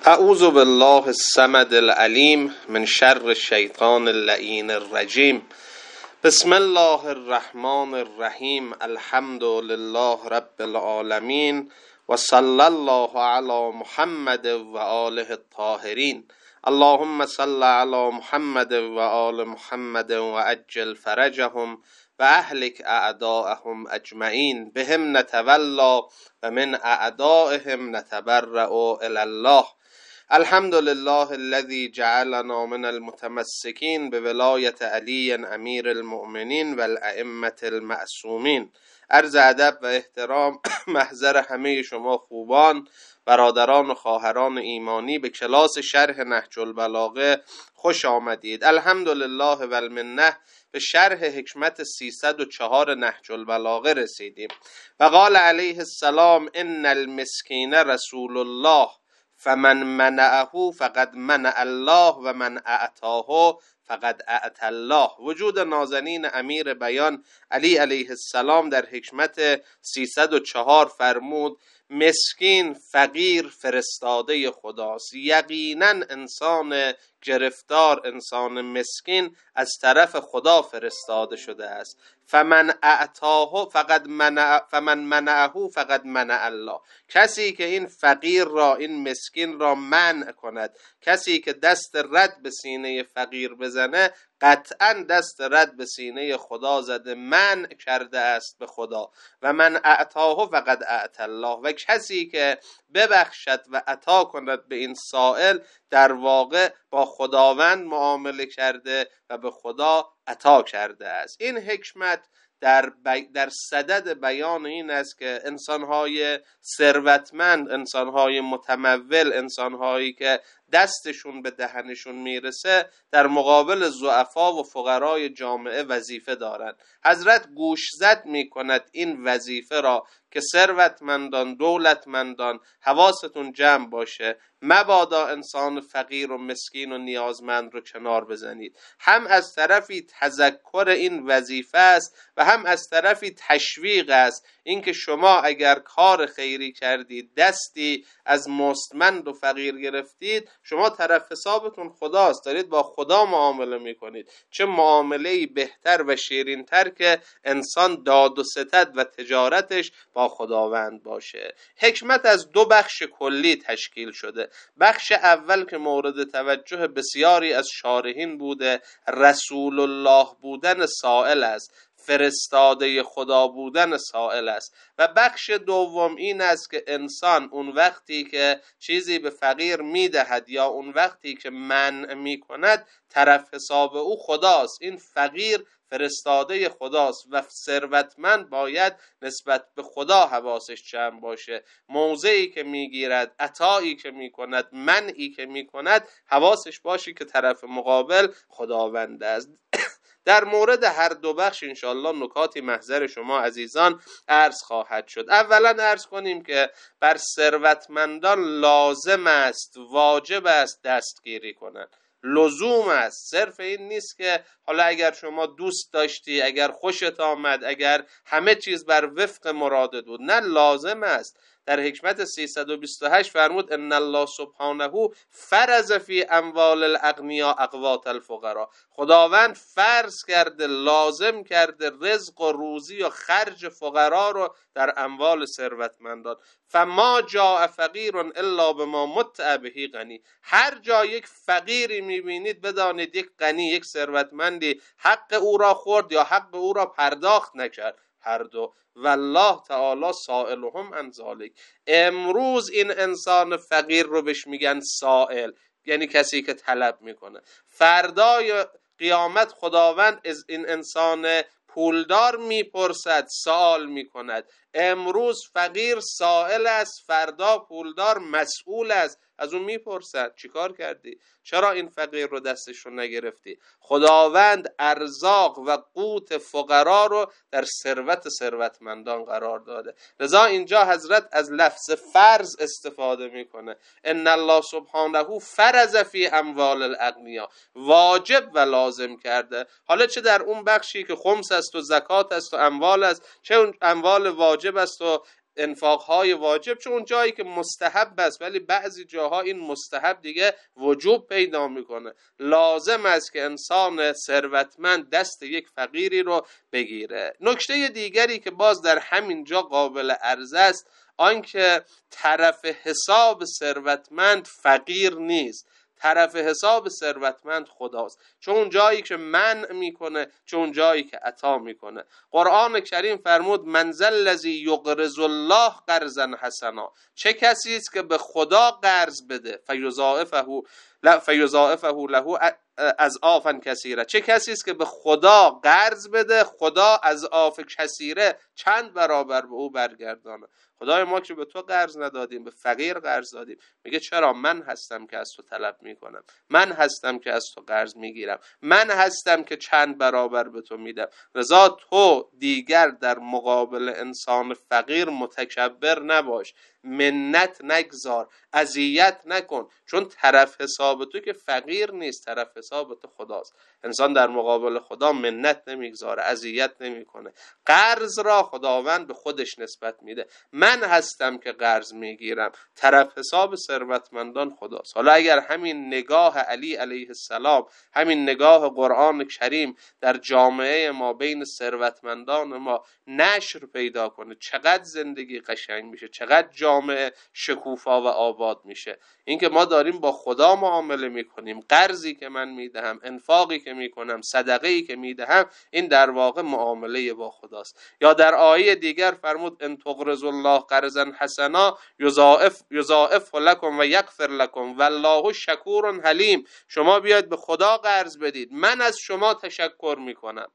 اعوذ بالله الصمد العلیم من شر الشیطان اللعین الرجیم. بسم الله الرحمن الرحیم. الحمد لله رب العالمین و صلی الله علی محمد و آله الطاهرین. اللهم صل علی محمد و آل محمد و عجل فرجهم و اهلک اعداءهم اجمعین. بهم نتولا و من اعدائهم نتبرأ الی الله. الحمد لله الذي جعلنا من المتمسكين بولایت علی امیر المؤمنین و الائمة المعصومین. عرض ادب و احترام محضر همه شما خوبان، برادران و خواهران ایمانی به کلاس شرح نهج البلاغه خوش آمدید. الحمدلله و المنه به شرح حکمت 304 نهج البلاغه رسیدیم. و قال علیه السلام ان المسکین رسول الله فمن منعه فقد منع الله و من اعطاه فقد اعطى الله. وجود نازنین امیر بیان علی علیه السلام در حکمت 304 فرمود مسکین، فقیر فرستاده خداست. یقینا انسان گرفتار، انسان مسکین از طرف خدا فرستاده شده است. فمن اعطاه فمن منعه فقد منع الله. کسی که این فقیر را، این مسکین را منع کند، کسی که دست رد به سینه فقیر بزنه، قطعا دست رد به سینه خدا زده، منع کرده است به خدا. و من اعطاه فقد اعطى الله. و کسی که ببخشد و عطا کند به این سائل، در واقع با خداوند معامله کرده و به خدا عطا کرده است. این حکمت در صدد بیان این است که انسان‌های ثروتمند، انسان‌های متمول، انسان‌هایی که دستشون به دهنشون میرسه، در مقابل ضعفا و فقرای جامعه وظیفه دارند. حضرت گوشزد میکند این وظیفه را که ثروتمندان، دولتمندان، حواستون جمع باشه، مبادا انسان فقیر و مسکین و نیازمند رو کنار بزنید. هم از طرفی تذکر این وظیفه است و هم از طرفی تشویق است. اینکه شما اگر کار خیری کردید، دستی از مستمند و فقیر گرفتید، شما طرف حسابتون خداست، دارید با خدا معامله میکنید. چه معامله‌ای بهتر و شیرین‌تر که انسان داد و ستد و تجارتش با خداوند باشه. حکمت از دو بخش کلی تشکیل شده. بخش اول که مورد توجه بسیاری از شارحین بوده، رسول الله بودن سائل است، فرستاده خدا بودن سائل است. و بخش دوم این است که انسان اون وقتی که چیزی به فقیر میدهد یا اون وقتی که منع میکند، طرف حساب او خداست. این فقیر فرستاده خداست و ثروتمند باید نسبت به خدا حواسش جمع باشه. موضعی که میگیرد، عطایی که میکند، منعی که میکند، حواسش باشه که طرف مقابل خداوند است. در مورد هر دو بخش انشاءالله نکاتی محضر شما عزیزان عرض خواهد شد. اولا عرض کنیم که بر ثروتمندان لازم است، واجب است دستگیری کنند. لزوم است. صرف این نیست که حالا اگر شما دوست داشتی، اگر خوشت آمد، اگر همه چیز بر وفق مرادت بود. نه، لازم است. در حکمت 328 فرمود ان الله سبحانه فرض فی اموال الاغنیاء اقوات الفقراء. خداوند فرض کرده، لازم کرده رزق و روزی و خرج فقرا رو در اموال ثروتمندان. فما جاء فقیر الا بما متع به غنی. هر جا یک فقیری میبینید بدانید یک غنی، یک ثروتمندی حق او را خورد یا حق او را پرداخت نکرد. هر دو. والله تعالی سائلهم عن ذلک. امروز این انسان فقیر رو بهش میگن سائل، یعنی کسی که طلب میکنه. فردای قیامت خداوند از این انسان پولدار میپرسد، سوال میکند. امروز فقیر سائل است، فردا پولدار مسئول است، از اون میپرسد چیکار کردی؟ چرا این فقیر رو دستش رو نگرفتی؟ خداوند ارزاق و قوت فقرا رو در ثروتمندان قرار داده. لذا اینجا حضرت از لفظ فرض استفاده میکنه. ان الله سبحانه فرض فی اموال الاغنیاء. واجب و لازم کرده. حالا چه در اون بخشی که خمس است و زکات است و اموال است، چه اون اموال واجب است و انفاقهای واجب، چون اون جایی که مستحب است، ولی بعضی جاها این مستحب دیگه وجوب پیدا میکنه. لازم است که انسان ثروتمند دست یک فقیری رو بگیره. نکته دیگری که باز در همین جا قابل عرض است، آنکه طرف حساب ثروتمند فقیر نیست، طرف حساب ثروتمند خداست. چون اون جایی که منع میکنه، چون اون جایی که عطا میکنه. قرآن کریم فرمود من ذا الذی یقرض الله قرضا حسنا، چه کسی است که به خدا قرض بده فیضاعفه له اضعافا کثیره، چه کسی است که به خدا قرض بده، خدا اضعاف کثیره چند برابر به او برگردانه. خدای ما که به تو قرض ندادیم، به فقیر قرض دادیم. میگه چرا؟ من هستم که از تو طلب میکنم، من هستم که از تو قرض میگیرم، من هستم که چند برابر به تو میدم. لذا تو دیگر در مقابل انسان فقیر متکبر نباش، منت نگذار، اذیت نکن، چون طرف حساب تو که فقیر نیست، طرف حساب تو خداست. انسان در مقابل خدا منت نمیگذاره، اذیت نمیکنه. قرض را خداوند به خودش نسبت میده. من هستم که قرض میگیرم، طرف حساب ثروتمندان خداست. حالا اگر همین نگاه علی علیه السلام، همین نگاه قرآن کریم در جامعه ما بین ثروتمندان ما نشر پیدا کنه، چقدر زندگی قشنگ میشه، چقدر جامعه شکوفا و آباد میشه. اینکه ما داریم با خدا معامله میکنیم، قرضی که من میدهم، انفاقی که میکنم، صدقه‌ای که میدهم، این در واقع معامله با خداست. یا در آیه دیگر فرمود ان تقرضوا الله قرضا حسنا یضاعف لكم و یغفر لكم والله شکور حلیم. شما بیاید به خدا قرض بدید، من از شما تشکر میکنم.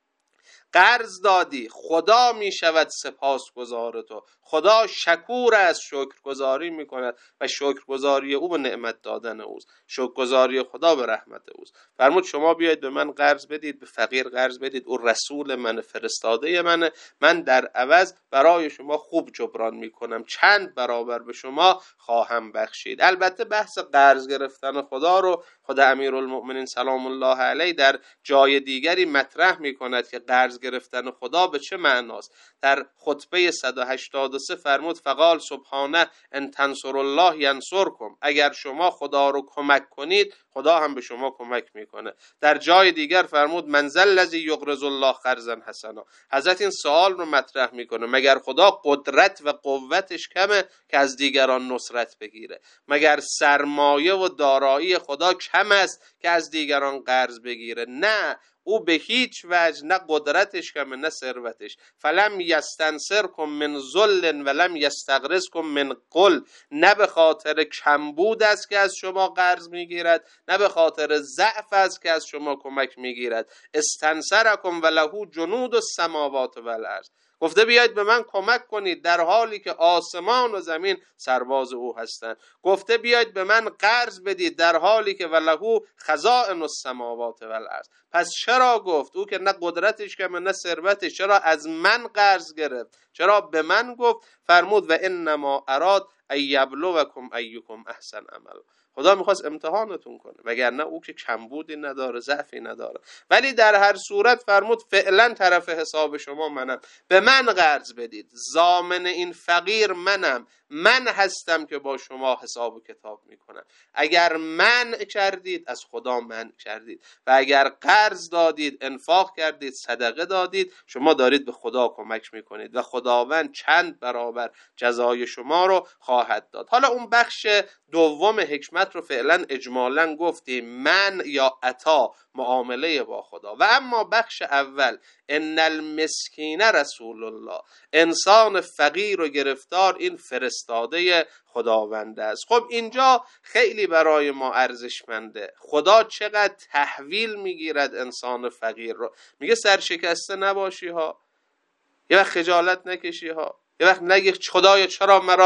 قرض دادی، خدا می شود سپاسگزار تو، خدا شکور است، شکرگزاری می کند و شکرگزاری او به نعمت دادن اوست، شکرگزاری خدا به رحمت اوست. فرمود شما بیاید به من قرض بدید، به فقیر قرض بدید، او رسول من، فرستاده منه، من در عوض برای شما خوب جبران می کنم، چند برابر به شما خواهم بخشید. البته بحث قرض گرفتن خدا رو خود امیرالمؤمنین سلام الله علیه در جای دیگری مطرح می کند که قرض گرفتن خدا به چه معناست. در خطبه 183 فرمود فقال سبحانه ان تنصروا الله ینصرکم، اگر شما خدا رو کمک کنید خدا هم به شما کمک میکنه. در جای دیگر فرمود من ذا الذی یقرض الله قرضا حسنا. حضرت این سوال رو مطرح میکنه مگر خدا قدرت و قوتش کمه که از دیگران نصرت بگیره؟ مگر سرمایه و دارایی خدا کم است که از دیگران قرض بگیره؟ نه، او به هیچ وجه نه قدرتش کمه نه ثروتش. فلم یستنصرکم من ذل ولم یستغرضکم من قل، نه به خاطر کمبود است که از شما قرض میگیرد، نه به خاطر ضعف است که از شما کمک میگیرد. استنصرکم وله جنود السماوات والارض، گفته بیاید به من کمک کنید در حالی که آسمان و زمین سرباز او هستند. گفته بیاید به من قرض بدید در حالی که ولهو خزائن السماوات والارض. پس چرا گفت او که نه قدرتش کمه نه ثروتش، چرا از من قرض گرفت؟ چرا به من گفت؟ فرمود و انما اراد ان یبلوکم ایکم احسن عملا. خدا میخواست امتحانتون کنه، وگرنه او که کمبودی نداره، ضعفی نداره. ولی در هر صورت فرمود فعلا طرف حساب شما منم، به من قرض بدید، ضامن این فقیر منم، من هستم که با شما حساب و کتاب میکنم. اگر منع کردید از خدا منع کردید و اگر قرض دادید، انفاق کردید، صدقه دادید، شما دارید به خدا کمک میکنید و خداوند چند برابر جزای شما رو خواهد داد. حالا اون بخش دوم حکمت رو فعلا اجمالا گفتیم، من یا عطا، معامله با خدا. و اما بخش اول ان المسکین رسول الله، انسان فقیر و گرفتار این فرستاده خداوند است. خب اینجا خیلی برای ما ارزشمنده، خدا چقدر تحویل میگیرد انسان فقیر رو. میگه سرشکسته نباشی ها، یه وقت خجالت نکشی ها، یه وقت نگی خدایا چرا مرا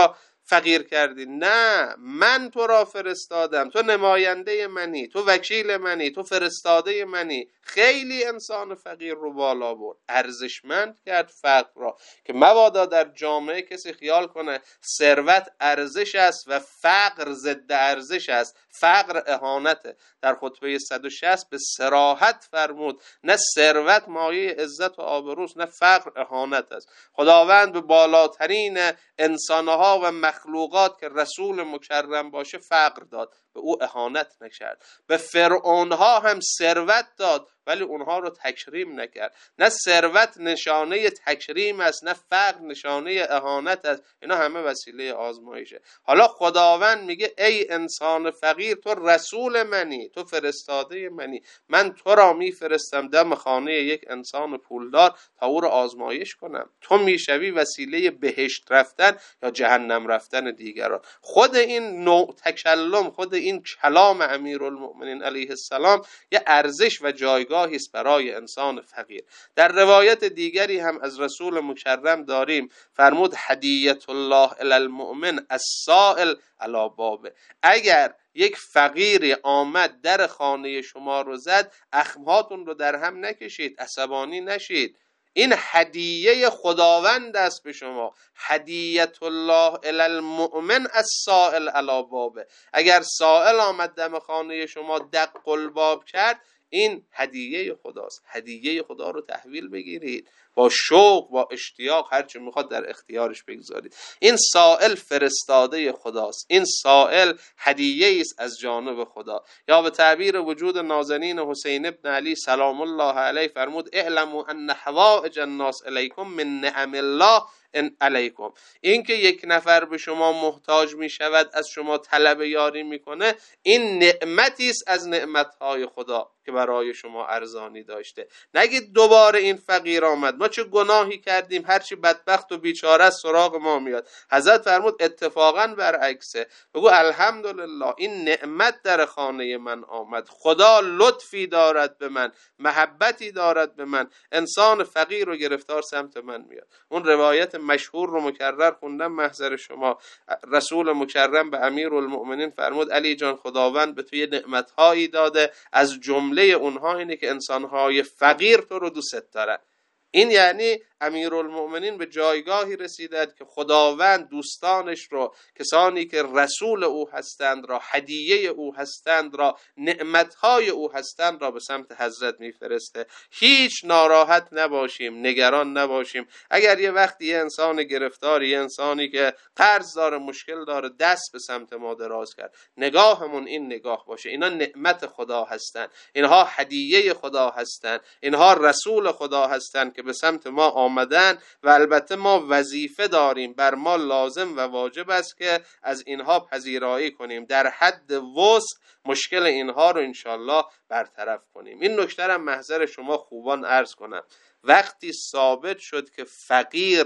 فقیر کردی. نه، من تو را فرستادم، تو نماینده منی، تو وکیل منی، تو فرستاده منی. خیلی انسان فقیر رو بالا برد، ارزشمند کرد فقر را، که مبادا در جامعه کسی خیال کنه ثروت ارزش است و فقر ضد ارزش است. فقر اهانته. در خطبه 160 به صراحت فرمود نه ثروت مایه عزت و آبروست، نه فقر اهانت است. خداوند به بالاترین انسانها و مخلوقات که رسول مکرم باشه فقر داد، به او اهانت نکرد. به فرعونها هم ثروت داد ولی اونها رو تکریم نکرد. نه ثروت نشانه تکریم است، نه فقر نشانه اهانت است. اینا همه وسیله آزمایشه. حالا خداوند میگه ای انسان فقیر، تو رسول منی، تو فرستاده منی. من تو را میفرستم دم خانه یک انسان پولدار تا او را آزمایش کنم. تو میشوی وسیله بهشت رفتن یا جهنم رفتن دیگران. خود این نوع تکلم، خود این کلام امیرالمؤمنین علیه السلام یه ارزش و جایگاهی است برای انسان فقیر. در روایت دیگری هم از رسول مکرم داریم، فرمود هدیت الله الی المؤمن السائل علی بابه. اگر یک فقیری آمد در خانه شما رو زد، اخمهاتون رو در هم نکشید، عصبانی نشید. این هدیه خداوند است به شما. هدیت الله الی المؤمن السائل علی بابه. اگر سائل آمد دم خانه شما دق الباب کرد، این هدیه خداست. هدیه خدا رو تحویل بگیرید، با شوق، با اشتیاق، هر چه میخواد در اختیارش بگذارید. این سائل فرستاده خداست، این سائل هدیه است از جانب خدا. یا به تعبیر وجود نازنین حسین ابن علی سلام الله علیه فرمود اعلموا ان حوائج الناس الیکم من نعم الله ان علیکم. این که یک نفر به شما محتاج می شود، از شما طلب یاری میکنه، این نعمتی است از نعمتهای خدا که برای شما ارزانی داشته. نگید دوباره این فقیر آمد، ما چه گناهی کردیم، هرچی بدبخت و بیچاره سراغ ما میاد. حضرت فرمود اتفاقا برعکسه، بگو الحمدلله این نعمت در خانه من آمد، خدا لطفی دارد به من، محبتی دارد به من، انسان فقیر و گرفتار سمت من میاد. اون روایت مشهور رو مکرر خوندم محضر شما. رسول مکرم به امیرالمؤمنین فرمود علی جان، خداوند به تو یه نعمتهایی داده، از جمله اونها اینه که انسانهای فقیر تو رو دوست دارن. این یعنی امیرالمؤمنین به جایگاهی رسیدند که خداوند دوستانش رو، کسانی که رسول او هستند را، هدیه او هستند را، نعمتهای او هستند را به سمت حضرت میفرسته. هیچ ناراحت نباشیم، نگران نباشیم. اگر یه وقتی یه انسان گرفتاری، یه انسانی که قرض داره، مشکل داره، دست به سمت ما دراز کرد، نگاهمون این نگاه باشه اینا نعمت خدا هستند، اینها هدیه خدا هستند، اینها رسول خدا هستند که به سمت ما آمدن و البته ما وظیفه داریم، بر ما لازم و واجب است که از اینها پذیرایی کنیم، در حد وسع مشکل اینها رو انشالله برطرف کنیم. این نکته را محضر شما خوبان عرض کنم. وقتی ثابت شد که فقیر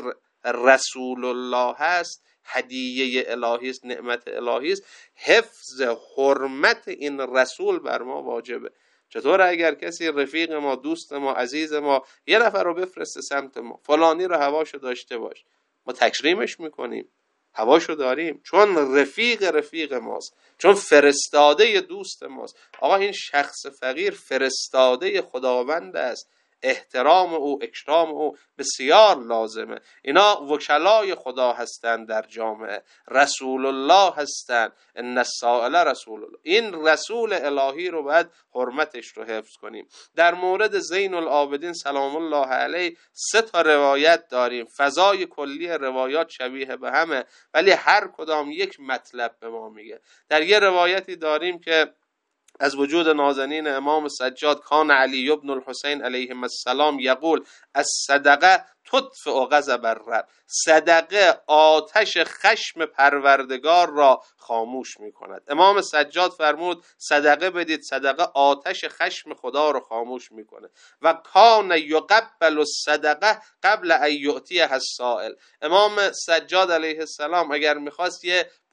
رسول الله هست، هدیه الهی است، نعمت الهی است، حفظ حرمت این رسول بر ما واجبه. چطور اگر کسی رفیق ما، دوست ما، عزیز ما یه نفر رو بفرسته سمت ما، فلانی رو هواشو داشته باش، ما تکریمش میکنیم، هواشو داریم، چون رفیق ماست، چون فرستاده دوست ماست. آقا این شخص فقیر فرستاده خداوند است، احترام او، اکرام او بسیار لازمه. اینا وکلای خدا هستند در جامعه، رسول الله هستند، ان السائل رسول الله. این رسول الهی رو باید حرمتش رو حفظ کنیم. در مورد زین العابدین سلام الله علیه 3 روایت داریم، فضای کلی روایات شبیه به همه ولی هر کدام یک مطلب به ما میگه. در یه روایتی داریم که از وجود نازنین امام سجاد کان علی ابن الحسین علیهم السلام یقول الصدقه تطفئ غضب الرب. صدقه آتش خشم پروردگار را خاموش می کند. امام سجاد فرمود صدقه بدید، صدقه آتش خشم خدا را خاموش می کنه. و کان یقبل الصدقه قبل ان یؤتیها السائل. امام سجاد علیه السلام اگر میخواست یه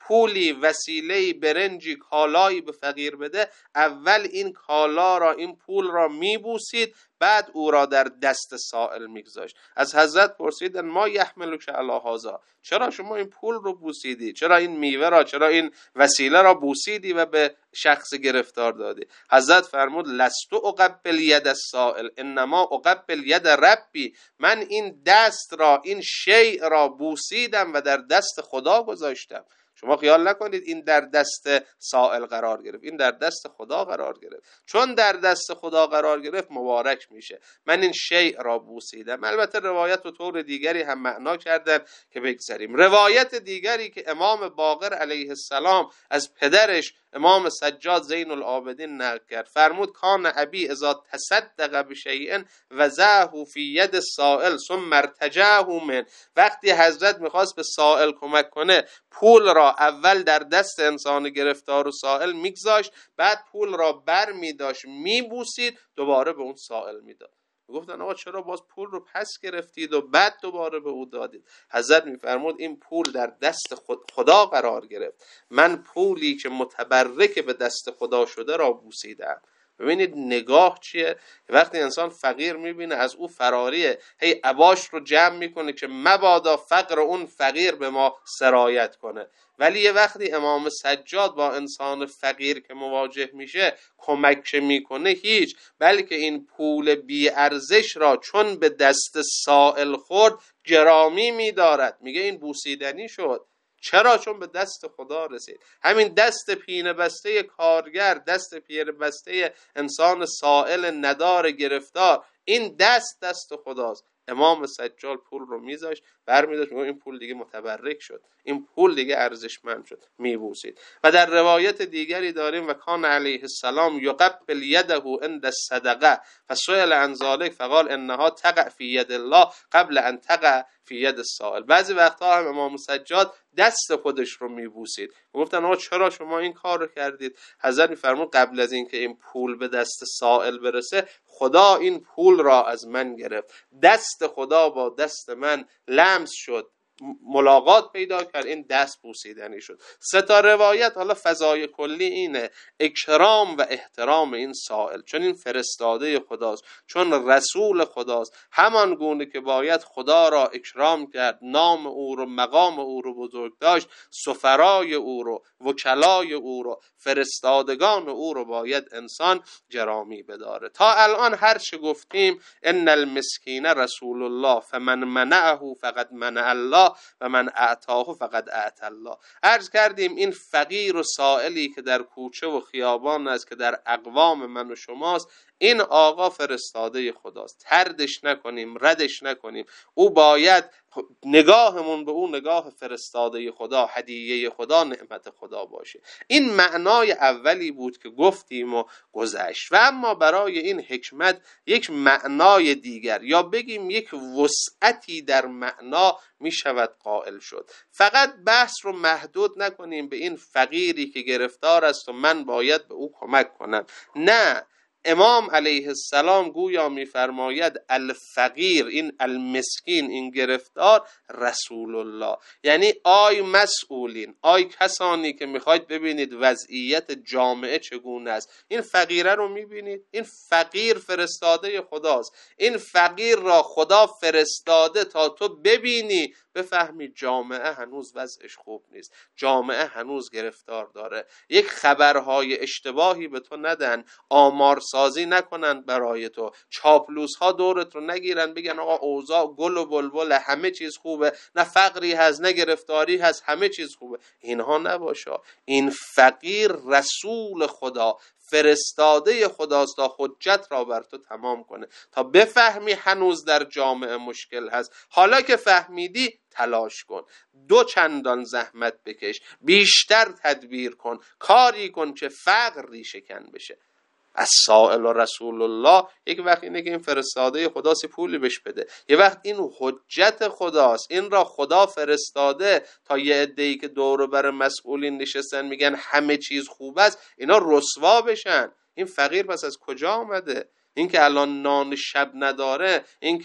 پولی، وسیله‌ای، برنجی، کالایی به فقیر بده، اول این کالا را، این پول را میبوسید، بعد او را در دست سائل میگذاشت. از حضرت پرسیدن ما یحملک علی هذا، چرا شما این پول رو بوسیدی؟ چرا این میوه را، چرا این وسیله را بوسیدی و به شخص گرفتار دادی؟ حضرت فرمود لست اقبل ید السائل انما اقبل ید ربی، من این دست را، این شیء را بوسیدم و در دست خدا گذاشتم. شما خیال نکنید این در دست سائل قرار گرفت، این در دست خدا قرار گرفت. چون در دست خدا قرار گرفت مبارک میشه. من این شیء را بوسیدم. البته روایت و طور دیگری هم معنا کردن که بگذاریم. روایت دیگری که امام باقر علیه السلام از پدرش امام سجاد زین العابدین نقل کرد، فرمود کان ابی اذا تصدق بشیء وضعه فی ید السائل ثم ارتجعه من، وقتی حضرت میخواست به سائل کمک کنه پول را اول در دست انسان گرفتار و سائل میگذاشت، بعد پول را بر میداشت میبوسید، دوباره به اون سائل میداد. گفتن آقا چرا باز پول رو پس گرفتید و بعد دوباره به او دادید؟ حضرت میفرمود این پول در دست خدا قرار گرفت، من پولی که متبرک به دست خدا شده را بوسیدم. ببینید نگاه چیه؟ وقتی انسان فقیر میبینه از او فراریه، هی عباش رو جمع میکنه که مبادا فقر اون فقیر به ما سرایت کنه. ولی یه وقتی امام سجاد با انسان فقیر که مواجه میشه کمک میکنه هیچ، بلکه این پول بی ارزش را چون به دست سائل خورد گرامی میدارد، میگه این بوسیدنی شد. چرا؟ چون به دست خدا رسید. همین دست پینه بسته کارگر، دست پینه بسته انسان سائل ندار گرفتار، این دست خداست. امام سجاد پول رو میذاشت، برمی‌داشت، میگه این پول دیگه متبرک شد، این پول دیگه ارزشمند شد، میبوسید. و در روایت دیگری داریم و کان علیه السلام یقبل یده عند الصدقه فسئل عن ذلک فقال انها تقع فی ید الله قبل ان تقع فی ید السائل. بعضی وقتها هم امام سجاد دست خودش رو میبوسید. گفتن آقا چرا شما این کار رو کردید؟ حضرت میفرمود قبل از اینکه این پول به دست سائل برسه خدا این پول را از من گرفت، دست خدا با دست من لمس شد، ملاقات پیدا کرد، این دست بوسیدنی شد. سه تا روایت حالا فضای کلی اینه: اکرام و احترام این سائل، چون این فرستاده خداست، چون رسول خداست، همان گونه که باید خدا را اکرام کرد، نام او رو، مقام او رو بزرگ داشت، سفرای او رو، وکلای او رو، فرستادگان او رو باید انسان گرامی بداره. تا الان هر چه گفتیم ان المسکین رسول الله فمن منعه فقد منع الله و من اعطاه فقد اعطى الله. عرض کردیم این فقیر و سائلی که در کوچه و خیابان است، که در اقوام من و شماست، این آقا فرستاده خداست. طردش نکنیم، ردش نکنیم. او باید نگاهمون به او نگاه فرستاده خدا، هدیه خدا، نعمت خدا باشه. این معنای اولی بود که گفتیم و گذشت. و اما برای این حکمت یک معنای دیگر، یا بگیم یک وسعتی در معنا می شود قائل شد. فقط بحث رو محدود نکنیم به این فقیری که گرفتار است و من باید به او کمک کنم. نه، امام علیه السلام گویا میفرماید الفقیر، این المسکین، این گرفتار، رسول الله. یعنی آی مسئولین، آی کسانی که میخواید ببینید وضعیت جامعه چگونه است، این فقیره رو میبینید؟ این فقیر فرستاده خداست. این فقیر را خدا فرستاده تا تو ببینی، بفهمی جامعه هنوز وضعش خوب نیست، جامعه هنوز گرفتار داره. یک خبرهای اشتباهی به تو ندن، آمارسازی نکنن برای تو، چاپلوس ها دورت رو نگیرن بگن آقا اوضاع گل و بلبل، همه چیز خوبه، نه فقری هست نه گرفتاری هست، همه چیز خوبه. اینها نباشه. این فقیر رسول خدا، فرستاده خداست تا حجت را بر تو تمام کنه، تا بفهمی هنوز در جامعه مشکل هست. حالا که فهمیدی تلاش کن، دو چندان زحمت بکش، بیشتر تدبیر کن، کاری کن که فقر ریشه کن بشه. از سائل و رسول الله یک وقت اینه که این فرستاده خداست پولی بهش بده، یه وقت این حجت خداست، این را خدا فرستاده تا یه عده‌ای که دور بر مسئولین نشستن میگن همه چیز خوب است، اینا رسوا بشن. این فقیر پس از کجا آمده؟ این که الان نان شب نداره، این که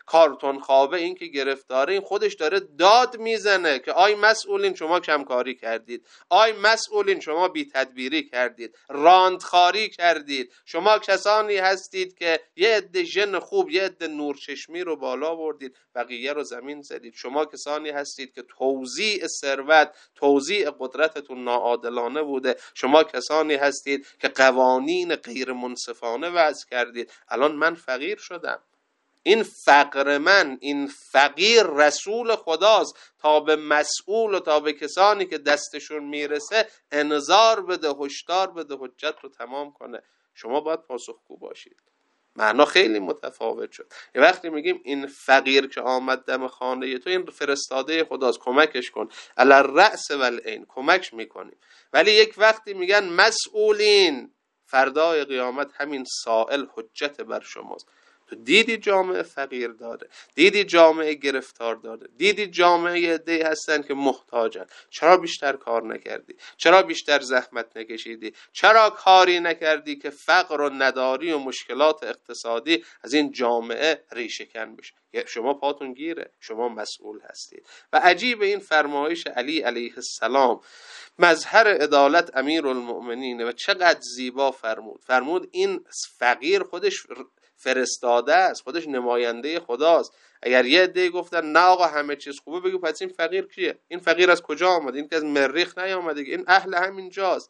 کارتون خوابه این که گرفتاره، این خودش داره داد میزنه که آی مسئولین شما کمکاری کردید، آی مسئولین شما بی تدبیری کردید، راندخاری کردید، شما کسانی هستید که یه عده ژن خوب، یه عده نورچشمی رو بالا بردید، بقیه رو زمین زدید، شما کسانی هستید که توزیع ثروت، توزیع قدرتتون ناعادلانه بوده، شما کسانی هستید که قوانین غیر منصفانه وضع کردید. الان من فقیر شدم، این فقر من، این فقیر رسول خداست تا به مسئول و تا به کسانی که دستشون میرسه انذار بده، هشدار بده، حجت رو تمام کنه. شما باید پاسخگو باشید. معنا خیلی متفاوت شد. یه وقتی میگیم این فقیر که آمد دم خانه تو، این فرستاده خداست، کمکش کن، علی الرأس و العین، کمک میکنیم. ولی یک وقتی میگن مسئولین، فردای قیامت همین سائل حجت بر شماست. تو دیدی جامعه فقیر داره، دیدی جامعه گرفتار داره، دیدی جامعه عده‌ای هستن که محتاجن، چرا بیشتر کار نکردی؟ چرا بیشتر زحمت نکشیدی؟ چرا کاری نکردی که فقر و نداری و مشکلات اقتصادی از این جامعه ریشه‌کن بشه؟ شما پاتون گیره، شما مسئول هستید. و عجیب این فرمایش علی علیه السلام، مظهر عدالت امیرالمؤمنین، و چقدر زیبا فرمود این فقیر خودش فرستاده است، خودش نماینده خداست. اگر یه عده گفتن نه آقا همه چیز خوبه، بگو پس این فقیر کیه؟ این فقیر از کجا آمده؟ این که از مریخ نیامده، این اهل همین جاست،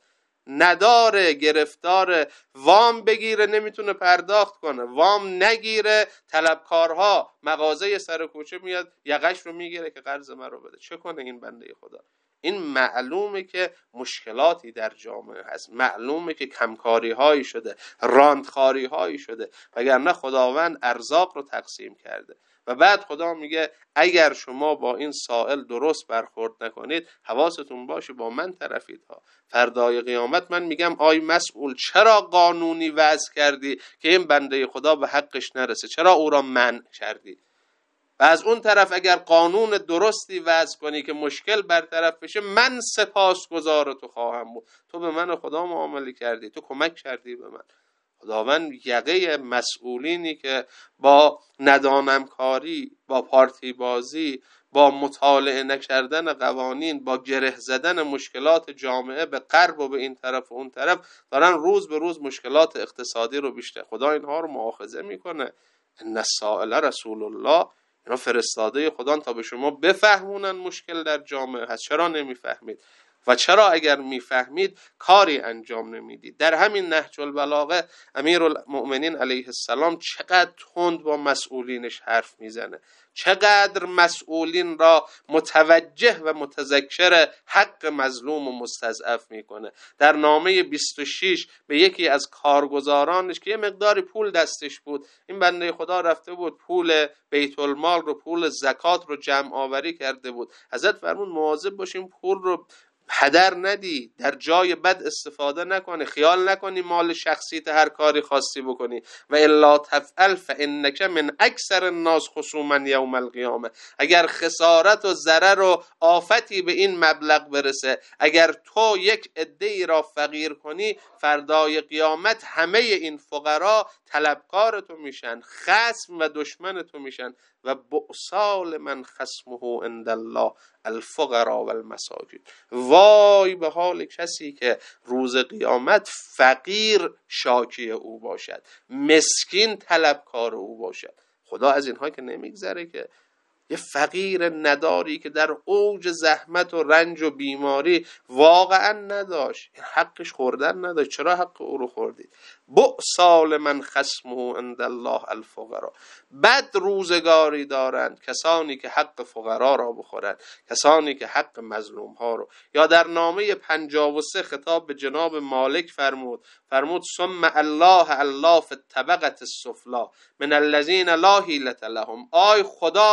نداره، گرفتار، وام بگیره نمیتونه پرداخت کنه، وام نگیره طلبکارها مغازه سر کوچه میاد یقش رو میگیره که قرض من رو بده. چه کنه این بنده خدا؟ این معلومه که مشکلاتی در جامعه هست، معلومه که کمکاری هایی شده، راندخاری هایی شده، وگرنه خداوند ارزاق رو تقسیم کرده. و بعد خدا میگه اگر شما با این سائل درست برخورد نکنید، حواستون باشه با من طرفید ها. فردای قیامت من میگم آی مسئول، چرا قانونی وضع کردی که این بنده خدا به حقش نرسه؟ چرا او را منع کردی؟ و از اون طرف اگر قانون درستی وضع کنی که مشکل برطرف بشه، من سپاسگزار تو خواهم بود. تو به من خدا معامله کردی، تو کمک کردی به من. خداوند یقه مسئولینی که با ندانمکاری، با پارتی بازی، با مطالعه نکردن قوانین، با گره زدن مشکلات جامعه به غرب و به این طرف و اون طرف، دارن روز به روز مشکلات اقتصادی رو بیشتر. خدا اینها رو مؤاخذه میکنه. ان السائل رسول الله، اینا فرستاده خدا تا به شما بفهمونن مشکل در جامعه هست. چرا نمیفهمید؟ و چرا اگر میفهمید کاری انجام نمیدید؟ در همین نهج البلاغه امیرالمؤمنین علیه السلام چقدر تند با مسئولینش حرف میزنه، چقدر مسئولین را متوجه و متذکر حق مظلوم و مستضعف میکنه. در نامه 26 به یکی از کارگزارانش که یه مقداری پول دستش بود، این بنده خدا رفته بود پول بیت المال رو، پول زکات رو جمع آوری کرده بود، حضرت فرمود مواظب باشین پول رو هدر ندی، در جای بد استفاده نکنی، خیال نکنی مال شخصیت هر کاری خواستی بکنی. و الا تفعل فانک من اکثر الناس خصوما یوم القیامه. اگر خسارت و ضرر و آفتی به این مبلغ برسه، اگر تو یک عده‌ای را فقیر کنی، فردای قیامت همه این فقرا طلبکار تو میشن، خصم و دشمن تو میشن. و بؤسال من خصمه عند الله الفقراء والمساکین. وای به حال کسی که روز قیامت فقیر شاکی او باشد، مسکین طلبکار او باشد. خدا از اینها که نمیگذره که یه فقیر نداری که در اوج زحمت و رنج و بیماری واقعا نداشت، این حقش خوردن نداشت، چرا حق او رو خوردید؟ بؤسال من خصمه عند الله الفقراء. بد روزگاری دارند کسانی که حق فقرا را بخورند، کسانی که حق مظلوم ها رو. یا در نامه 53 خطاب به جناب مالک فرمود ثم الله فی الطبقة السفلی من الذین لا حیلة لهم. آی خدا را در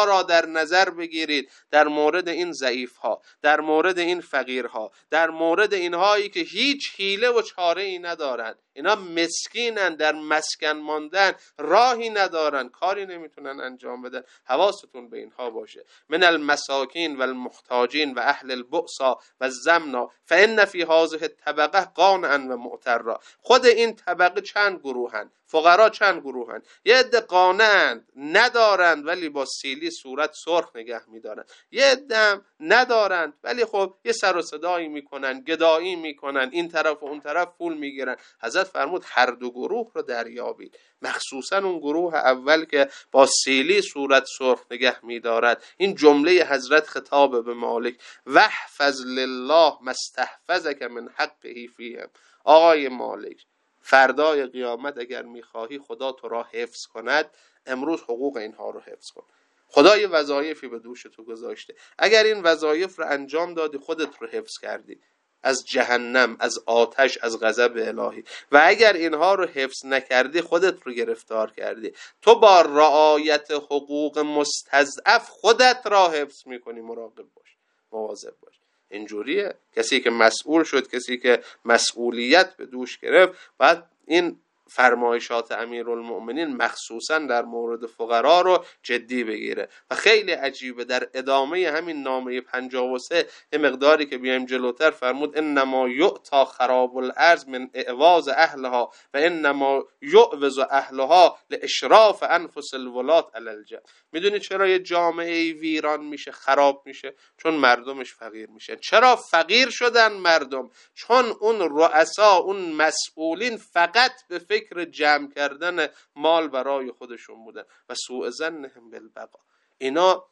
نظر بگیرید در مورد این ضعیف ها، در مورد این فقیرها، در مورد اینهایی که هیچ حیله و چاره ای ندارن، اینا مسکینن، در مسکن ماندن، راهی ندارن، کاری نمیتونن انجام بدن. حواستون به اینها باشه. من المساکین و المحتاجین و اهل البؤسا و الزمنا فان فی هذه الطبقه قانعا و معترا. خود این طبقه چند گروهن؟ فقرا چند گروهن؟ یه عده قانعند، ندارند ولی با سیلی صورت سرخ نگه میدارن. یه عده ندارند ولی خب یه سر و صدایی میکنن، گدایی میکنن، این طرف و اون طرف پول میگیرن. حضرت فرمود هر دو گروه رو دریابید، مخصوصا اون گروه اول که با سیلی صورت سرخ نگه میدارد. این جمله حضرت خطاب به مالک: واحفظ لله ما استحفظک من حقه فیهم. آقای مالک، فردای قیامت اگر میخواهی خدا تو را حفظ کند، امروز حقوق اینها رو حفظ کن. خدا یه وظایفی به دوش تو گذاشته، اگر این وظایف رو انجام دادی خودت رو حفظ کردی از جهنم، از آتش، از غضب الهی. و اگر اینها رو حفظ نکردی خودت رو گرفتار کردی. تو با رعایت حقوق مستضعف خودت را حفظ میکنی. مراقب باش، مواظب باش. اینجوریه. کسی که مسئول شد، کسی که مسئولیت به دوش گرفت، باید این فرمایشات امیرالمؤمنین مخصوصا در مورد فقرا رو جدی بگیره. و خیلی عجیبه در ادامه همین نامه 53 یه مقداری که بیایم جلوتر فرمود: انما یعطا خراب الارض من اعواز اهلها و انما یعوز اهلها لاشراف انفس الولات علی الجمع. میدونی چرا یه جامعه ویران میشه، خراب میشه؟ چون مردمش فقیر میشن. چرا فقیر شدن مردم؟ چون اون رؤسا، اون مسئولین فقط به فکر جمع کردن مال برای خودشون بودن و سوء ظنهم بالبقا. اینا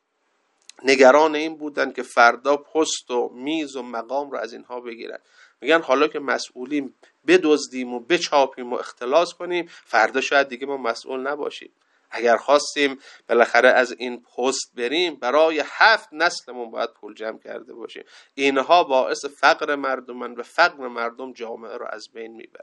نگران این بودن که فردا پست و میز و مقام رو از اینها بگیرن. میگن حالا که مسئولیم بدزدیم و بچاپیم و اختلاس کنیم، فردا شاید دیگه ما مسئول نباشیم. اگر خواستیم بالاخره از این پست بریم، برای 7 نسلمون باید پول جمع کرده باشیم. اینها باعث فقر مردمن و فقر مردم جامعه رو از بین میبره.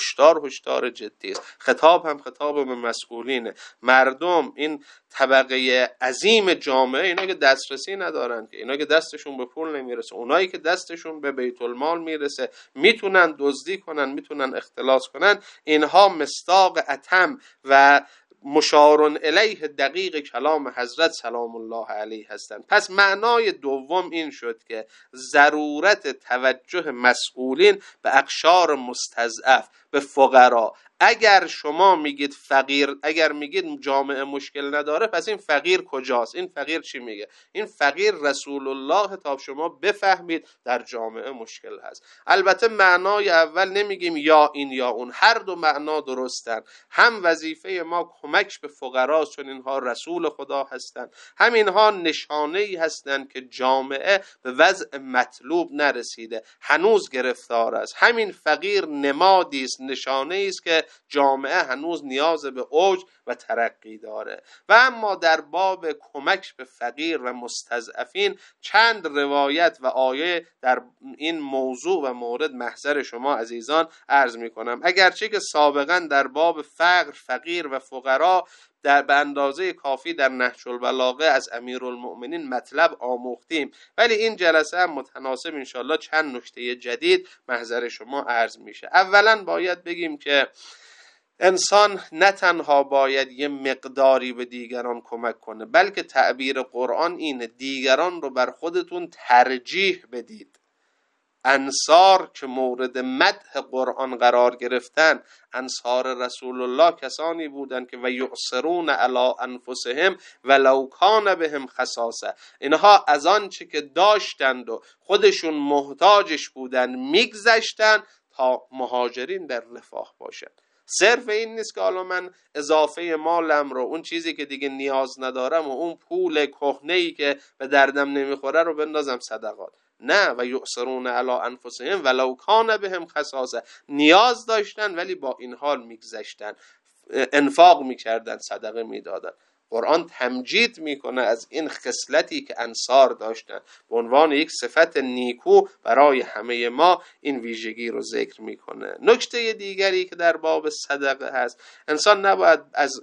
هشدار جدی است. خطاب هم خطاب به مسئولینه. مردم، این طبقه عظیم جامعه، اینا که دسترسی ندارن، که اینا که دستشون به پول نمیرسه، اونایی که دستشون به بیت المال میرسه، میتونن دزدی کنن، میتونن اختلاس کنن، اینها مصداق اتم و مشارون الیه دقیق کلام حضرت سلام الله علیه هستند. پس معنای دوم این شد که ضرورت توجه مسئولین به اقشار مستضعف، به فقرا. اگر شما میگید فقیر، اگر میگید جامعه مشکل نداره، پس این فقیر کجاست؟ این فقیر چی میگه؟ این فقیر رسول الله تا شما بفهمید در جامعه مشکل هست. البته معنای اول نمیگیم یا این یا اون، هر دو معنا درستن. هم وظیفه ما کمک به فقراست چون اینها رسول خدا هستند، هم اینها نشانه‌ای هستند که جامعه به وضع مطلوب نرسیده، هنوز گرفتار است. همین فقیر نمادی است، نشانه‌ای است که جامعه هنوز نیاز به اوج و ترقی داره. و اما در باب کمک به فقیر و مستضعفین چند روایت و آیه در این موضوع و مورد محضر شما عزیزان عرض می کنم. اگرچه که سابقا در باب فقر، فقیر و فقرا به اندازه کافی در نهج البلاغه از امیرالمؤمنین مطلب آموختیم، ولی این جلسه هم متناسب انشالله چند نکته جدید محضر شما عرض میشه. اولا باید بگیم که انسان نه تنها باید یه مقداری به دیگران کمک کنه، بلکه تعبیر قرآن اینه: دیگران رو بر خودتون ترجیح بدید. انصار که مورد مدح قرآن قرار گرفتن، انصار رسول الله کسانی بودند که و یعصرون علی انفسهم ولو کان بهم خصاصه، اینها از آن چه که داشتند و خودشون محتاجش بودند میگذشتن تا مهاجرین در رفاه باشند. صرف این نیست که حالا من اضافه مالم رو، اون چیزی که دیگه نیاز ندارم و اون پول کهنه‌ای که به دردم نمیخوره رو بندازم صدقات. نه، و یعصرون علی انفسهم ولو کان بهم خصاصه، نیاز داشتن ولی با این حال میگذشتن، انفاق میکردن، صدقه میدادن. قرآن تمجید میکنه از این خصلتی که انصار داشتن، به عنوان یک صفت نیکو برای همه ما این ویژگی رو ذکر میکنه. نکته دیگری که در باب صدقه هست، انسان نباید از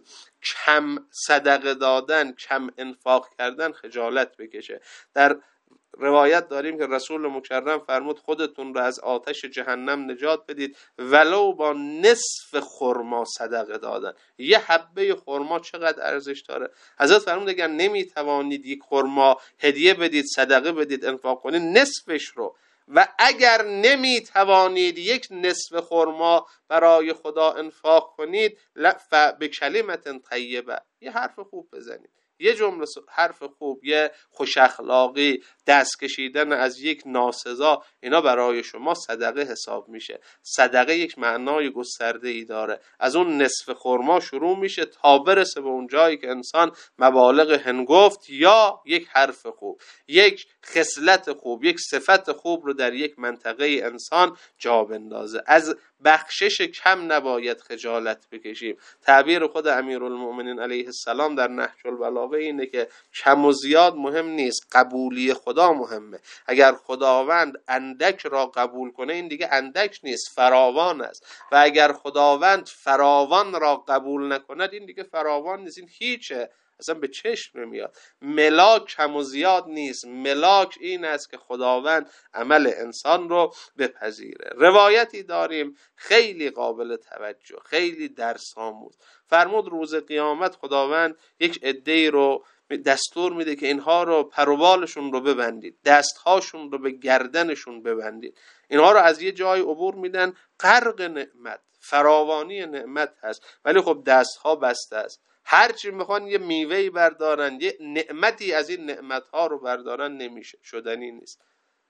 کم صدقه دادن، کم انفاق کردن خجالت بکشه. در روایت داریم که رسول مکرم فرمود خودتون رو از آتش جهنم نجات بدید ولو با نصف خرما صدقه دادن. یه حبه خرما چقدر ارزش داره؟ حضرت فرمود اگر نمیتوانید یک خرما هدیه بدید، صدقه بدید، انفاق کنید، نصفش رو، و اگر نمیتوانید یک نصف خرما برای خدا انفاق کنید، به کلمت طیبه، یه حرف خوب بزنید، یه جمله حرف خوب، یه خوش اخلاقی، دست کشیدن از یک ناسزا، اینا برای شما صدقه حساب میشه. صدقه یک معنای گسترده ای داره، از اون نصف خرما شروع میشه تا برسه به اون جایی که انسان مبالغ هنگفت یا یک حرف خوب، یک خصلت خوب، یک صفت خوب رو در یک منطقه انسان جا بندازه. از بخشش کم نباید خجالت بکشیم. تعبیر خود امیرالمؤمنین علیه السلام در نهج البلاغه اینه که کم و زیاد مهم نیست، قبولی خدا مهمه. اگر خداوند اندک را قبول کنه این دیگه اندک نیست، فراوان است، و اگر خداوند فراوان را قبول نکند این دیگه فراوان نیست، این هیچه، اصلا به چشم نمیاد. ملاک کم و زیاد نیست، ملاک این است که خداوند عمل انسان رو بپذیره. روایتی داریم خیلی قابل توجه، خیلی درس آموز. فرمود روز قیامت خداوند یک عده‌ای رو دستور میده که اینها رو پروبالشون رو ببندید، دستهاشون رو به گردنشون ببندید، اینها رو از یه جای عبور میدن، غرق نعمت، فراوانی نعمت هست، ولی خب دستها بسته است. هرچی میخوان یه میوهی بردارن، یه نعمتی از این نعمتها رو بردارن، نمیشه، شدنی نیست.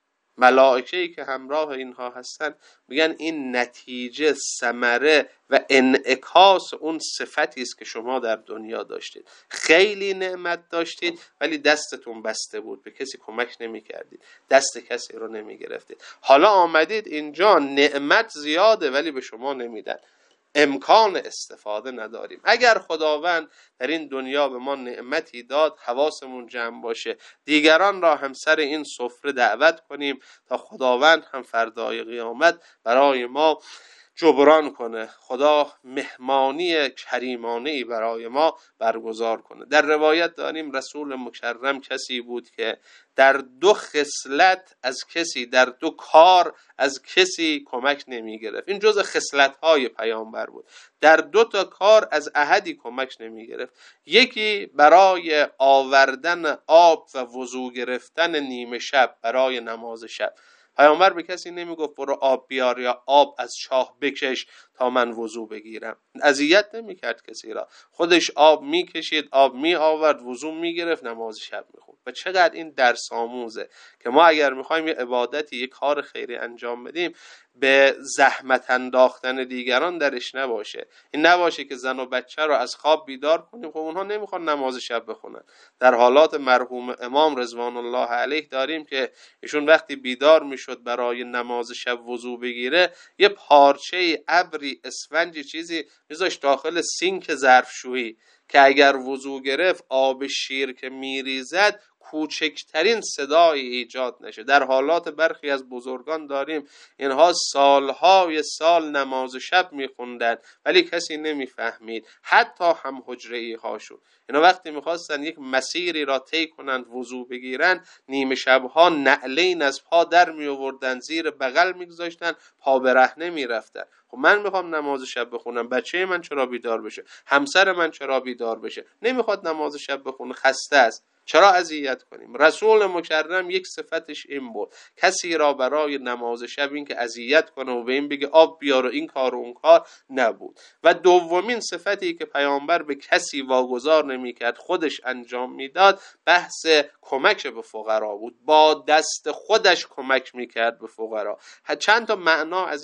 ملائکه‌ای که همراه اینها هستن میگن این نتیجه، ثمره و انعکاس اون صفتی است که شما در دنیا داشتید. خیلی نعمت داشتید ولی دستتون بسته بود، به کسی کمک نمی‌کردید، دست کسی رو نمی‌گرفتید. حالا آمدید اینجا نعمت زیاده ولی به شما نمیدن، امکان استفاده نداریم. اگر خداوند در این دنیا به ما نعمتی داد، حواسمون جمع باشه، دیگران را هم سر این سفره دعوت کنیم تا خداوند هم فردای قیامت برای ما جبران کنه، خدا مهمانی کریمانه‌ای برای ما برگزار کنه. در روایت داریم رسول مکرم کسی بود که در دو خصلت از کسی، در دو کار از کسی کمک نمی گرفت. این جزء خصلت‌های پیامبر بود. در دو تا کار از احدی کمک نمی گرفت. یکی برای آوردن آب و وضو گرفتن نیمه شب برای نماز شب. پیامبر به کسی نمیگفت برو آب بیار یا آب از چاه بکش تا من وضو بگیرم. اذیت نمیکرد کسی را، خودش آب میکشید، آب می آورد، وضو میگرفت، نماز شب میخوند. و چقدر این درس آموزه که ما اگر میخوایم یه عبادتی، یه کار خیری انجام بدیم، به زحمت انداختن دیگران درش نباشه. این نباشه که زن و بچه رو از خواب بیدار کنیم، خب اونها نمیخوان نماز شب بخونن. در حالات مرحوم امام رضوان الله علیه داریم که ایشون وقتی بیدار میشد برای نماز شب وضو بگیره، یه پارچه ابری، اسفنجی، چیزی میذاشت داخل سینک ظرفشویی که اگر وضو گرفت آب شیر که میریزد کوچکترین صدایی ایجاد نشه. در حالات برخی از بزرگان داریم اینها سالهای سال نماز شب میخوندن ولی کسی نمیفهمید، حتی هم حجره‌ای هاشون. اینا وقتی میخواستن یک مسیری را طی کنند، وضو بگیرن، نیمه شبها نعلین از پا در میآوردن، زیر بغل میگذاشتن، پا برهنه میرفتن. خب من میخوام نماز شب بخونم، بچه من چرا بیدار بشه؟ همسر من چرا بیدار بشه؟ نمیخواد نماز شب بخونه، خسته است، چرا اذیت کنیم؟ رسول مکرم یک صفتش این بود، کسی را برای نماز شب این که اذیت کنه و به این بگه آب بیار و این کار و اون کار نبود. و دومین صفتی که پیامبر به کسی واگذار نمیکرد، خودش انجام میداد، بحث کمک به فقرا بود. با دست خودش کمک میکرد به فقرا. چند تا معنا از این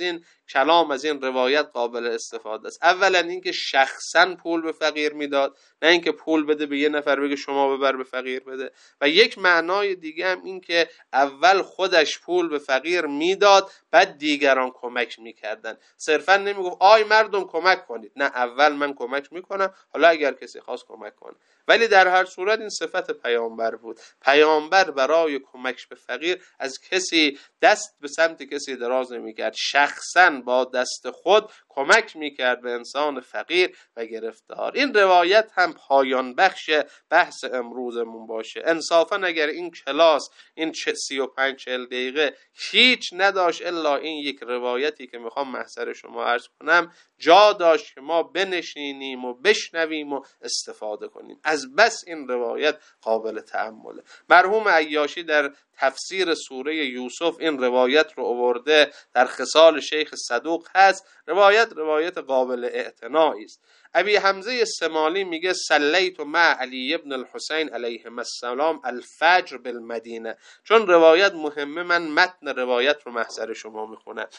کلام از این روایت قابل استفاده است. اولا اینکه شخصا پول به فقیر میداد، نه اینکه پول بده به یه نفر بگه شما ببر به فقیر بده. و یک معنای دیگه هم این که اول خودش پول به فقیر میداد، بعد دیگران کمک میکردن. صرفا نمیگفت آی مردم کمک کنید، نه، اول من کمک میکنم، حالا اگر کسی خواست کمک کنه. ولی در هر صورت این صفت پیامبر بود. پیامبر برای کمک به فقیر از کسی دست به سمت کسی دراز نمیکرد، شخصا با دست خود کمک میکرد به انسان فقیر و گرفتار. این روایت هم پایان بخش بحث امروزمون باشه. انصافا اگر این کلاس، این 35-40 دقیقه هیچ نداشت الا این یک روایتی که میخوام محضر شما عرض کنم، جا داشت که ما بنشینیم و بشنویم و استفاده کنیم. از بس این روایت قابل تأمله. مرحوم عیاشی در تفسیر سوره یوسف این روایت رو آورده، در خصال شیخ صدوق هست. روایت قابل اعتنایی است. ابی حمزه سمالی میگه صلیت مع علی ابن الحسین علیهم السلام الفجر بالمدینه. چون روایت مهمه من متن روایت رو محضر شما میخونم.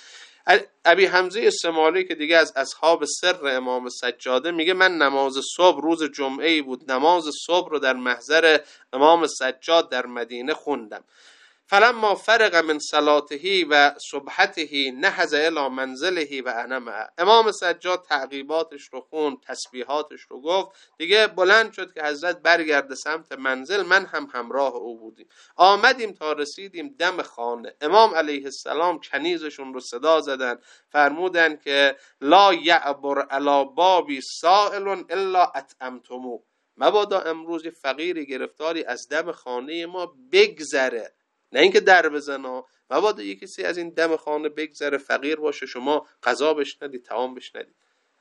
ابی حمزه سمالی که دیگه از اصحاب سر امام سجاده میگه من نماز صبح روز جمعه بود، نماز صبح رو در محضر امام سجاد در مدینه خوندم. فلما فرغ من صلاته و صبحته نهض الی منزله و انا معه. امام سجاد تعقیباتش رو خوند، تسبیحاتش رو گفت، دیگه بلند شد که حضرت برگرده سمت منزل، من هم همراه او بودیم. آمدیم تا رسیدیم دم خانه. امام علیه السلام کنیزشون رو صدا زدن، فرمودن که لا یعبر علی بابی سائل الا اطعمتموه. مبادا امروز یه فقیری گرفتاری از دم خانه ما بگذره، نه اینکه در بزنه. مبادا یه کسی از این دم خانه بگذره فقیر باشه، شما غذا بهش ندید، طعام بهش ندید.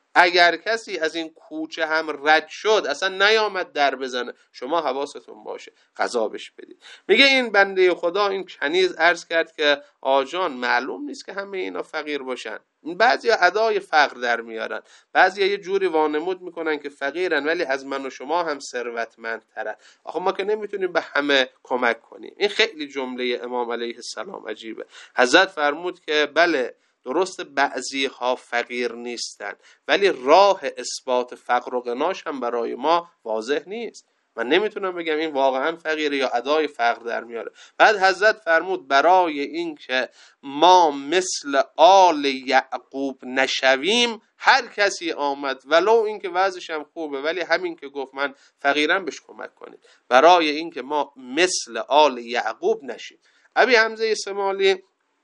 اگر کسی از این کوچه هم رد شد، اصلا نیامد در بزنه، شما حواستون باشه غذا بهش بدید. میگه این بنده خدا، این کنیز عرض کرد که آجان معلوم نیست که همه اینا فقیر باشن. بعضی ادای فقر در میارن، بعضی یه جوری وانمود میکنن که فقیرن ولی از من و شما هم ثروتمندترن. آخه ما که نمیتونیم به همه کمک کنیم. این خیلی جمله امام علیه السلام عجیبه. حضرت فرمود که بله درست بعضی ها فقیر نیستن، ولی راه اثبات فقر و غناش هم برای ما واضح نیست. من نمیتونم بگم این واقعا فقیره یا ادای فقر در میاره. بعد حضرت فرمود برای این که ما مثل آل یعقوب نشویم، هر کسی آمد ولو این که وضعش هم خوبه ولی همین که گفت من فقیرم بهش کمک کنید، برای این که ما مثل آل یعقوب نشیم. ابی حمزه سمالی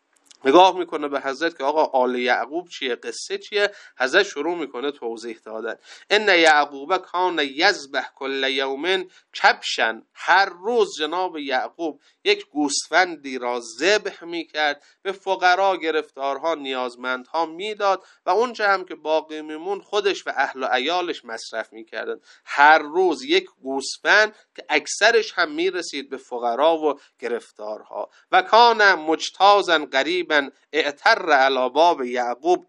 نگاه میکنه به حضرت که آقا آل یعقوب چیه، قصه چیه؟ حضرت شروع میکنه توضیح دادن. ان یعقوب کان یذبح کل یوم کبشا. هر روز جناب یعقوب یک گوسفندی را ذبح میکرد، به فقرا، گرفتارها، نیازمندها میداد و اونچه هم که باقی میمون خودش و اهل و عیالش مصرف میکردن. هر روز یک گوسفند که اکثرش هم میرسید به فقرا و گرفتارها. و کان مجتازا قریبا اعتر علی باب یعقوب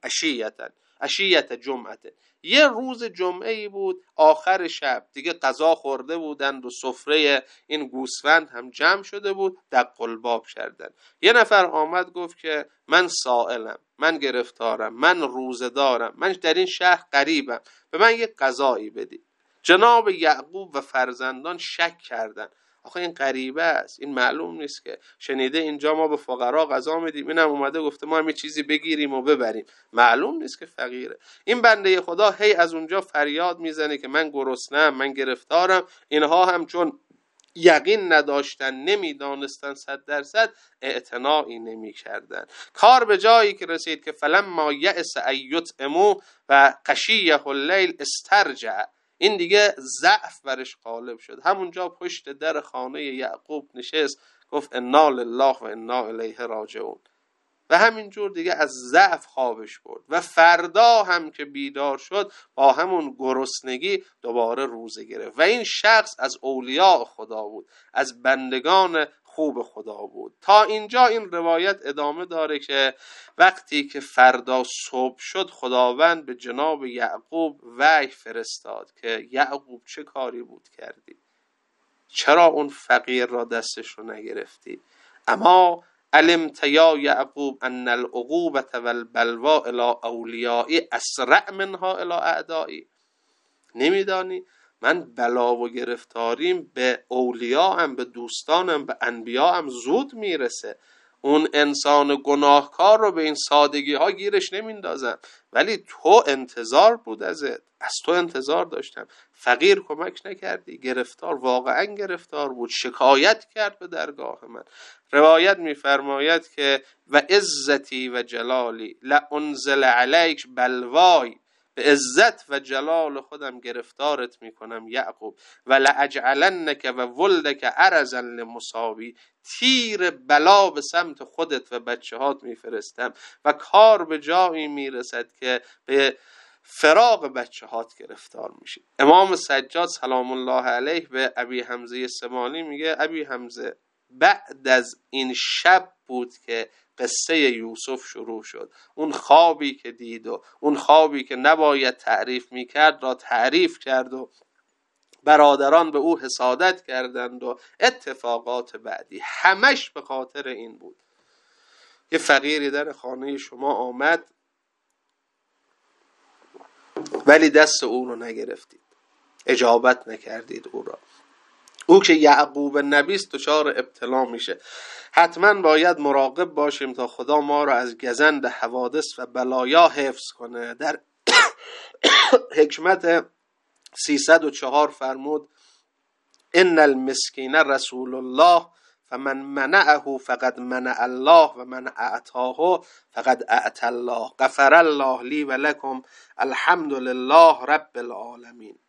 عشیت جمعته. یه روز جمعه ای بود، آخر شب دیگه غذا خورده بودند و سفره این گوسفند هم جمع شده بود، دق الباب کردن. یه نفر آمد گفت که من سائلم، من گرفتارم، من روزه دارم، من در این شهر غریبم، به من یه غذایی بدید. جناب یعقوب و فرزندان شک کردند. آخه این غریبه است، این معلوم نیست که شنیده اینجا ما به فقرا غذا میدیم، اینم اومده گفته ما هم یه چیزی بگیریم و ببریم، معلوم نیست که فقیره. این بنده خدا هی از اونجا فریاد میزنه که من گرسنه‌ام، من گرفتارم. اینها هم چون یقین نداشتن، نمیدانستن 100% اعتنایی نمی‌کردن. کار به جایی که رسید که فلما یأس ایطعموا و غشیه اللیل استرجع. این دیگه ضعف برش غالب شد، همونجا پشت در خانه یعقوب نشست، گفت انا لله و انا الیه راجعون. و همینجور دیگه از ضعف خوابش برد و فردا هم که بیدار شد با همون گرسنگی دوباره روزه گرفت. و این شخص از اولیاء خدا بود، از بندگان خوب خدا بود. تا اینجا این روایت ادامه داره که وقتی که فردا صبح شد خداوند به جناب یعقوب وحی فرستاد که یعقوب چه کاری بود کردی؟ چرا اون فقیر را دستش رو نگرفتی؟ اما علمت یا یعقوب ان العقوبة والبلوا الی اولیایی اسرع منها الی اعدایی. نمیدانی من بلا و گرفتاریم به اولیاءم، به دوستانم، به انبیاءم زود میرسه. اون انسان گناهکار رو به این سادگی ها گیرش نمیندازم، ولی تو انتظار بود ازت، از تو انتظار داشتم. فقیر کمک نکردی، گرفتار، واقعا گرفتار بود، شکایت کرد به درگاه من. روایت میفرماید که و عزتی و جلالی لانزل علیک بلوای، به عزت و جلال خودم گرفتارت میکنم یعقوب. و لاجعلنک و ولدک عرضا لمصابی، تیر بلا به سمت خودت و بچه هات میفرستم و کار به جایی میرسد که به فراق بچه هات گرفتار میشی. امام سجاد سلام الله علیه به ابی حمزه سمالی میگه ابی حمزه بعد از این شب بود که قصه یوسف شروع شد. اون خوابی که دید و اون خوابی که نباید تعریف میکرد را تعریف کرد و برادران به او حسادت کردند و اتفاقات بعدی همش به خاطر این بود. یه فقیری در خانه شما آمد ولی دست او رو نگرفتید، اجابت نکردید او را. او که یعقوب نبیست دچار ابتلا میشه. حتما باید مراقب باشیم تا خدا ما را از گزند حوادث و بلایا حفظ کنه. در حکمت 304 فرمود ان المسکین رسول الله فمن منعه فقد منع الله و من اعطاه فقد اعطى الله. غفر الله لی و لکم الحمد لله رب العالمین.